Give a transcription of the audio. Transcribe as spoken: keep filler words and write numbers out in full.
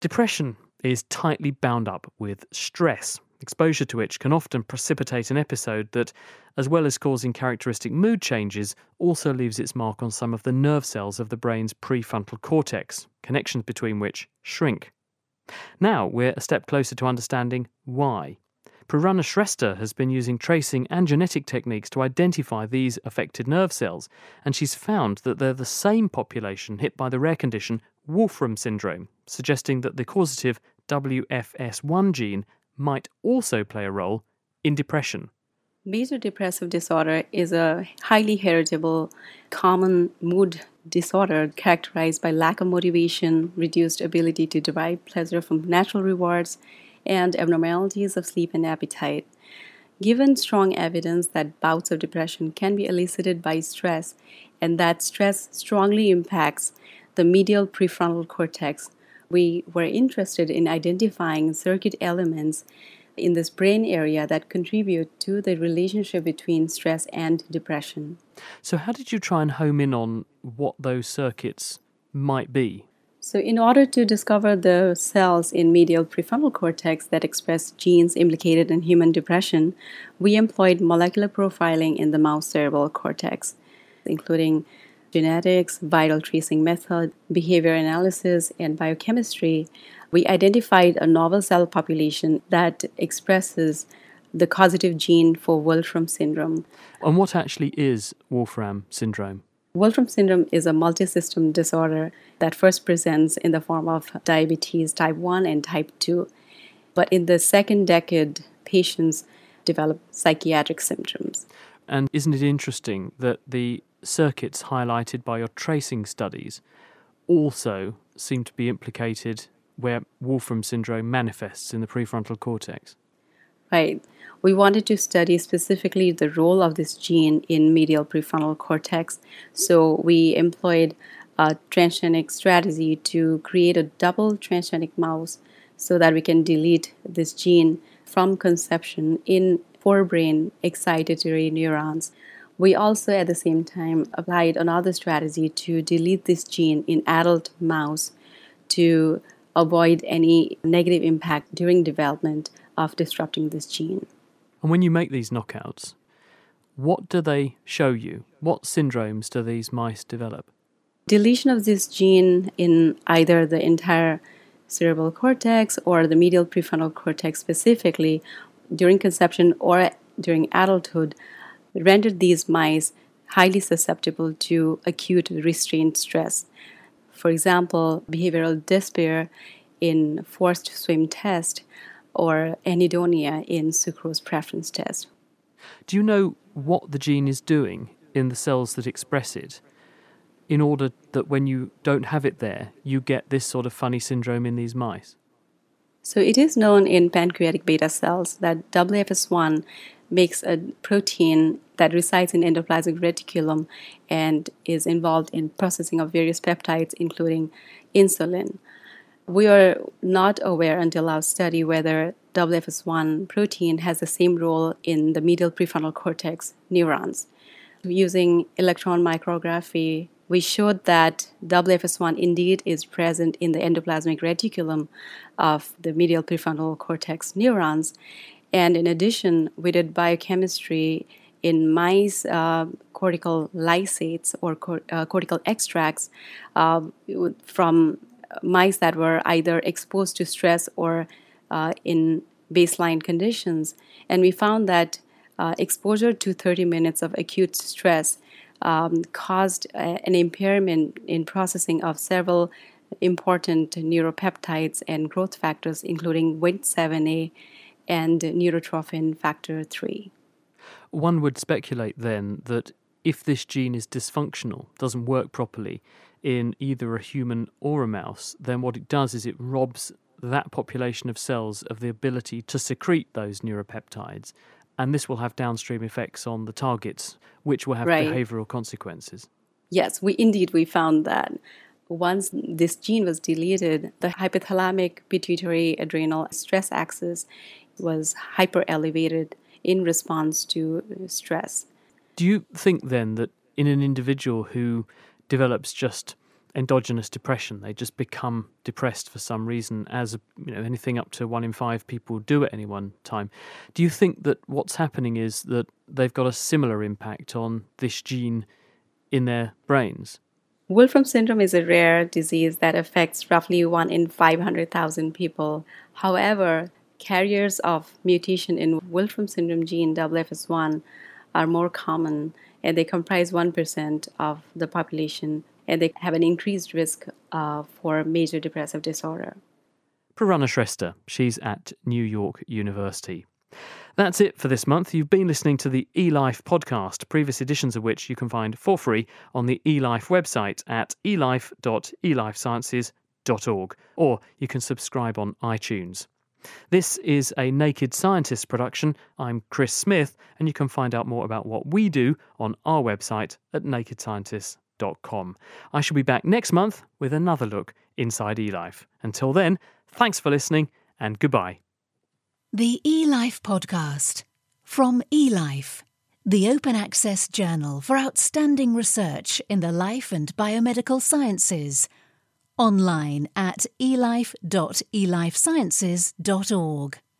Depression is tightly bound up with stress, exposure to which can often precipitate an episode that, as well as causing characteristic mood changes, also leaves its mark on some of the nerve cells of the brain's prefrontal cortex, connections between which shrink. Now we're a step closer to understanding why. Purana Shrestha has been using tracing and genetic techniques to identify these affected nerve cells, and she's found that they're the same population hit by the rare condition Wolfram syndrome, suggesting that the causative W F S one gene might also play a role in depression. Major depressive disorder is a highly heritable, common mood disorder characterized by lack of motivation, reduced ability to derive pleasure from natural rewards, and abnormalities of sleep and appetite. Given strong evidence that bouts of depression can be elicited by stress, and that stress strongly impacts the medial prefrontal cortex, we were interested in identifying circuit elements in this brain area that contribute to the relationship between stress and depression. So how did you try and home in on what those circuits might be? So in order to discover the cells in medial prefrontal cortex that express genes implicated in human depression, we employed molecular profiling in the mouse cerebral cortex, including genetics, vital tracing method, behavior analysis, and biochemistry. We identified a novel cell population that expresses the causative gene for Wolfram syndrome. And what actually is Wolfram syndrome? Wolfram syndrome is a multisystem disorder that first presents in the form of diabetes type one and type two. But in the second decade, patients develop psychiatric symptoms. And isn't it interesting that the circuits highlighted by your tracing studies also seem to be implicated where Wolfram syndrome manifests in the prefrontal cortex? Right. We wanted to study specifically the role of this gene in medial prefrontal cortex. So we employed a transgenic strategy to create a double transgenic mouse so that we can delete this gene from conception in forebrain excitatory neurons. We also, at the same time, applied another strategy to delete this gene in adult mouse to avoid any negative impact during development of disrupting this gene. And when you make these knockouts, what do they show you? What syndromes do these mice develop? Deletion of this gene in either the entire cerebral cortex or the medial prefrontal cortex specifically during conception or during adulthood rendered these mice highly susceptible to acute restraint stress. For example, behavioral despair in forced swim test or anhedonia in sucrose preference test. Do you know what the gene is doing in the cells that express it in order that when you don't have it there, you get this sort of funny syndrome in these mice? So it is known in pancreatic beta cells that W F S one makes a protein that resides in endoplasmic reticulum and is involved in processing of various peptides, including insulin. We are not aware until our study whether W F S one protein has the same role in the medial prefrontal cortex neurons. Using electron micrography, we showed that W F S one indeed is present in the endoplasmic reticulum of the medial prefrontal cortex neurons. And in addition, we did biochemistry in mice uh, cortical lysates or cor- uh, cortical extracts uh, from mice that were either exposed to stress or uh, in baseline conditions. And we found that uh, exposure to thirty minutes of acute stress um, caused uh, an impairment in processing of several important neuropeptides and growth factors, including W I N T seven A and neurotrophin factor three. One would speculate then that if this gene is dysfunctional, doesn't work properly in either a human or a mouse, then what it does is it robs that population of cells of the ability to secrete those neuropeptides, and this will have downstream effects on the targets, which will have Right. behavioral consequences. Yes, we indeed we found that. Once this gene was deleted, the hypothalamic pituitary adrenal stress axis was hyper-elevated in response to stress. Do you think then that in an individual who develops just endogenous depression. They just become depressed for some reason, as you know, anything up to one in five people do at any one time. Do you think that what's happening is that they've got a similar impact on this gene in their brains? Wolfram syndrome is a rare disease that affects roughly one in five hundred thousand people. However, carriers of mutation in Wolfram syndrome gene W F S one are more common, and they comprise one percent of the population, and they have an increased risk uh, for major depressive disorder. Prarana Shrestha, she's at New York University. That's it for this month. You've been listening to the eLife podcast, previous editions of which you can find for free on the eLife website at e life dot e life sciences dot org, or you can subscribe on iTunes. This is a Naked Scientist production. I'm Chris Smith, and you can find out more about what we do on our website at naked scientists dot com. I shall be back next month with another look inside eLife. Until then, thanks for listening and goodbye. The eLife podcast from eLife, the open access journal for outstanding research in the life and biomedical sciences. Online at e life dot e life sciences dot org.